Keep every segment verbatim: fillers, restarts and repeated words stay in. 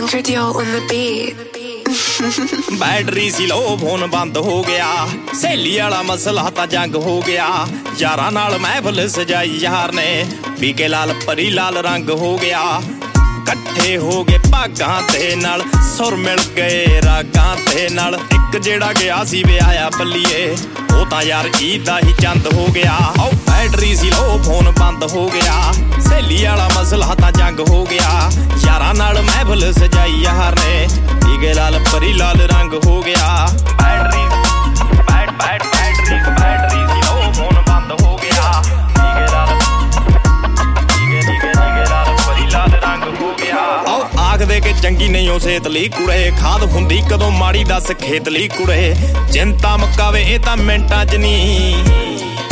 Andrew on the beat. Battery सी low phone बंद हो गया, सहेली वाला मसला तां जंग हो गया। यारां नाल महफिल सजाई यार ने, पीके लाल परी लाल रंग हो गया। कट्ठे हो गए भागां ते नाल, सुर मिल गए रागां ते नाल। इक जेड़ा गया सी विआया बल्लीए, ओ तां यार ईद दा ही चंद हो गया। ओ बैटरी सी लो फोन बंद हो गया, सहेली वाला मसला तां जंग हो गया। यारां नाल महफिल सजाई यार ने, पीके लाल परी लाल रंग हो गया। Battery bat bat battery battery सी लो फोन बंद हो गया, पीके लाल पीके पीके पीके लाल परी लाल रंग हो गया। आओ आख दे के चंगी नहीं हो सेहत लई कुड़े, खाद हुंदी कदों माड़ी दस खेत लई कुड़े। चिंता मुकावे ए तां मिंटां च नहीं,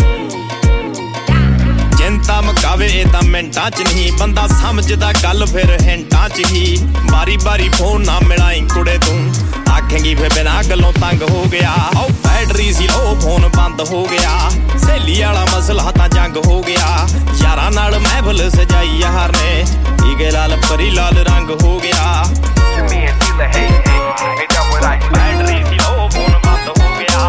चिंता मुकावे ए तां मिंटां च नहीं। बंदा समझदा गल फिर हिंटां च ही। बारी बारी फोन ना मिलाई कुड़े तू, आखेंगी फिर बिना गलों तंग हो गया। ओ बैटरी सी लो फोन बंद हो गया, सहेली वाला मसला तां जंग हो गया। यारां नाल महफिल सजाई यार ने, पीके लाल परी लाल रंग हो गया। बैटरी सी लो फोन बंद हो गया,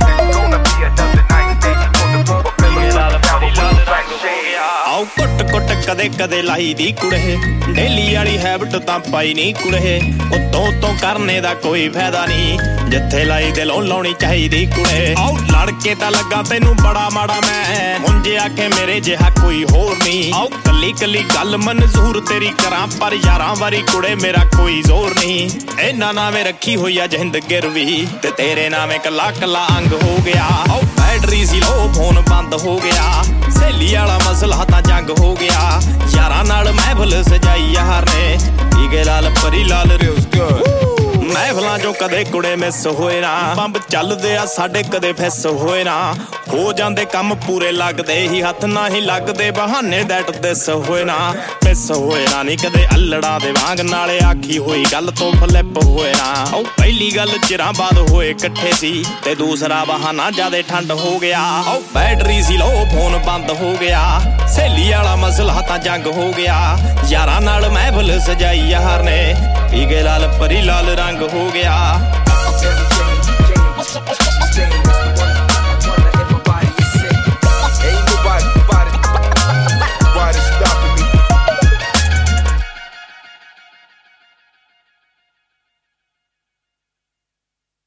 आओ कुट कुट कदे कदे लाई दी कुड़े, डेली वाली हैबिट तां पाई नहीं कुड़े। उतों उतों करने दा कोई फायदा नहीं, जिथे लाई दिलों लाउणी चाहिदी कुड़े। आओ लड़के तां लगा तैनू बड़ा माड़ा मैं, मुंजे आखे मेरे जिहा कोई होर नहीं। आओ कली कली गल मंजूर तेरी करां, पर यारां वारी कुड़े मेरा कोई जोर नहीं। इन्हां नावें रखी होई आ जिंद गिरवी, ते तेरे नावें कला कला अंग हो गया। आओ बैटरी सी लो फोन बंद हो गया, सहेली वाला मसला तां जंग हो गया। यारां नाल महफिल सजाई यार ने, पीके लाल परी लाल महफिलां जो कदे कुड़े मिस होए ना, बंब चलदे आ साडे कदे फिस होए ना। हो जांदे कम पूरे लगदे ही हत्थ ना ही लगदे बहाने दैट दिस होए ना। मिस होए ना नी कदे अल्लड़ा दे वांग, नाले आखी होई गल तो फ्लिप होए ना। ओ पहली गल चिरां बाद होए कट्ठे सी, ते दूसरा बहाना जादे ठंड हो गया। ओ बैटरी सी लो फोन बंद हो गया, सहेली वाला मसला तां जंग हो गया। यारां नाल महफिल सजाई यार ने, पीके लाल परी लाल रंग हो गया।